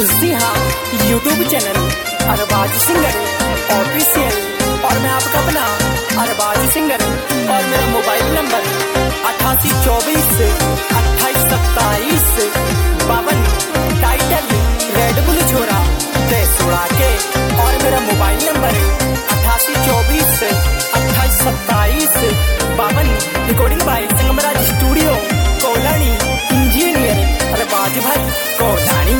जी हाँ, YouTube channel Arbaaz singer official और मैं आपका अपना अरबाज सिंगर और मेरा मोबाइल नंबर 8824282752 टाइटल रेड बुल छोरा देश उड़ा के और मेरा mobile number 8824282752 recording by Sangamraj studio Kolani engineer Arbaaz भाई कोलानी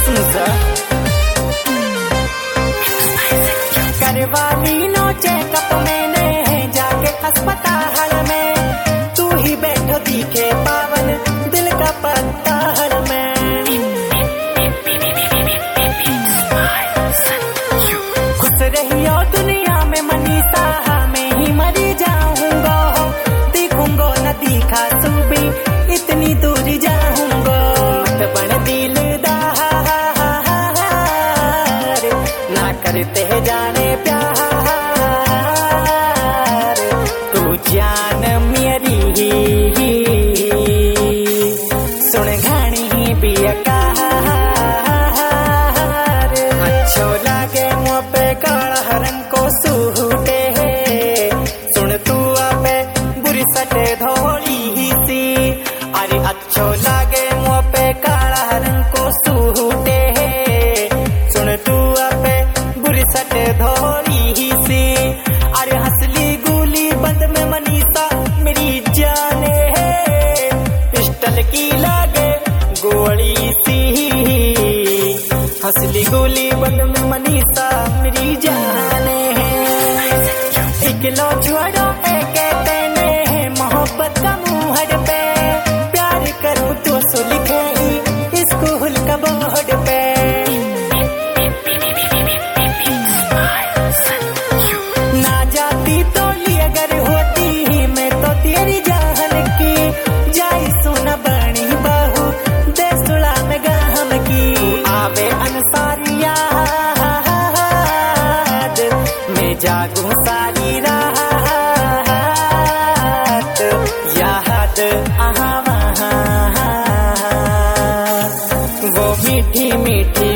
करवाली नो चेकअप मैंने जाके अस्पताल में तू ही बैठो दिखे पावन दिल का पत्थर में खुश रहियो दुनिया में मनीषा मैं ही मरी जाऊंगा देखूंगा न दिखा तू भी इतनी दूरी जाऊंगा मत बन दिलदार ना करते जाने प्यार तू जान मेरी सुन घानी बेकार अच्छो लागे मुँह पे काला रंग को सूटे सुन तू अबे बुरी सटे धोली सी अरे अच्छो लागे मुँह पे काला रंग को सूटे सुन तू अबे बुरी सटे धोली सी अरे हंसली गोली बंद में मनीषा मेरी जाने पिस्टल की लागे गोली सी हंसली गोली बंद में मनीषा मेरी जाने एक लो छोड़ो एक तेने मोहब्बत का मुहर पे प्यार करूं तो सो लिखे स्कूल का बोर्ड पे ना जाती तो लिया अगर होती मैं तो तेरी जान की जाई सोना बनी बहू देसुड़ा में गाम की आवे अंसारिया मैं जागूं सारी रात याद आहा वहाँ वो मीठी मीठी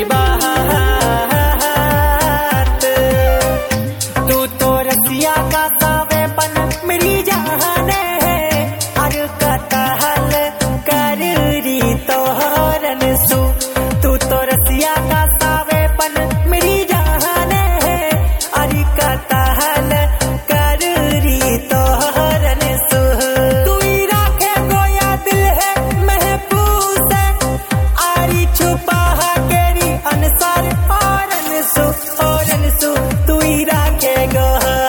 बात तू तो रसिया का सावेपन मेरी जाने हर कथा हल कर री तोहरन सु तू तो रसिया का सावेपन मेरी जाने हर कथा हल कर री तोहरन सु तू ही राखे गोया दिल है महफूज है आरी छुपा केरी अनसार औरन सु तू ही राखे गो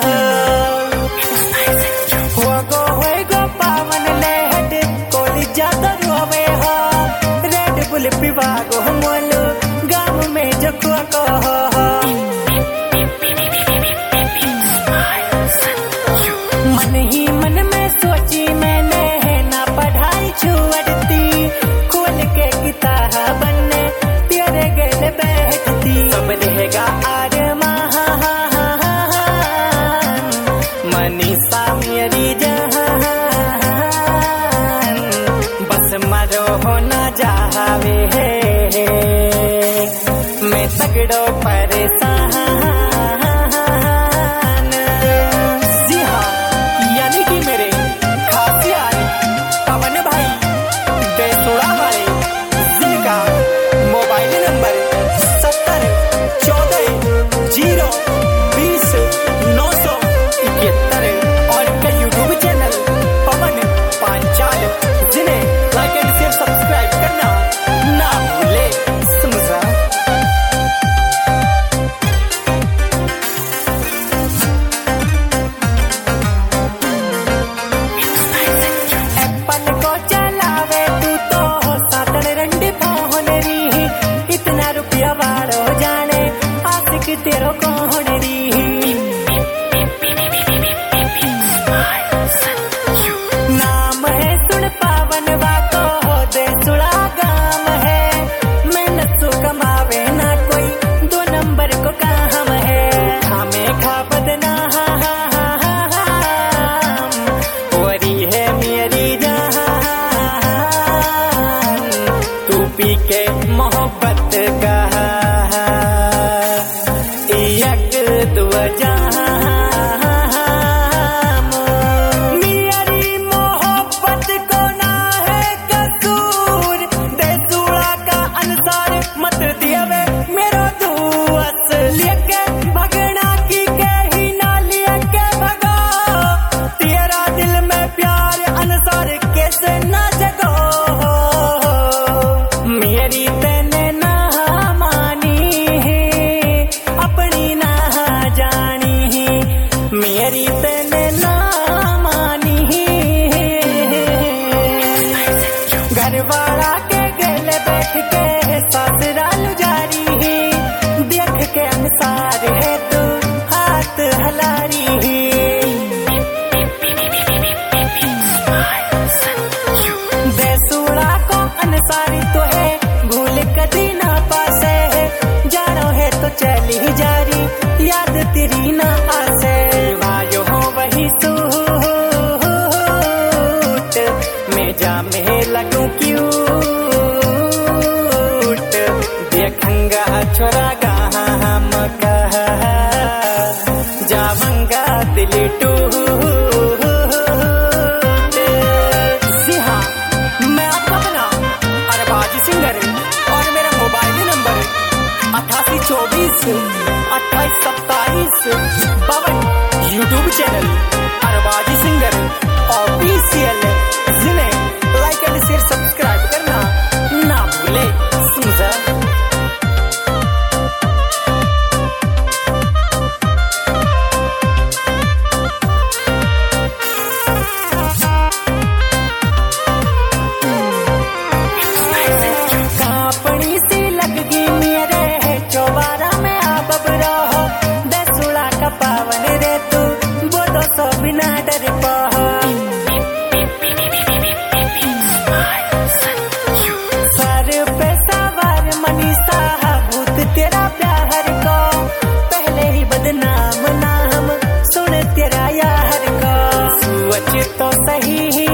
होएगो पावन लहट कोली जाता रोवे हो रेड बुल पिवा गो मोलो गाम में जखुआ को मन ही मन में सोची मैंने ना पढ़ाई छुड़ती खोल के किताब बनने तेरे गले बैठती सब रहेगा मनीषा मेरी जान बस मरो हो न जावे मैं तगड़ो परेशान जी हाँ यानी कि मेरे खास यार पवन भाई देसुड़ा वाले जिनका मोबाइल नंबर 7014202091 और इनका यूट्यूब चैनल पवन पांचाल जिन्हें लाइक एंड शेयर सब्सक्राइब करना ना भूले समझा। 28, 27, 52 यूट्यूब चैनल अरबाजी सिंगर ऑफिशियल, जिन्हें लाइक एंड शेयर सब्सक्राइब करना ना भूले। समझा? कापड़ी सी लगगी मेरे चौबारा में आप रहो, दसुड़ा का पावन रे तू बोलो सो बिना डर पाह। सर पे सवार मनीषा भूत तेरा प्यार को, पहले ही बदनाम नाम सुन तेरा यार को। सोच तो सही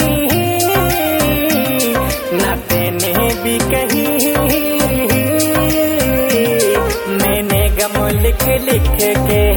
ना तेने भी कही, मैंने गम लिख लिख के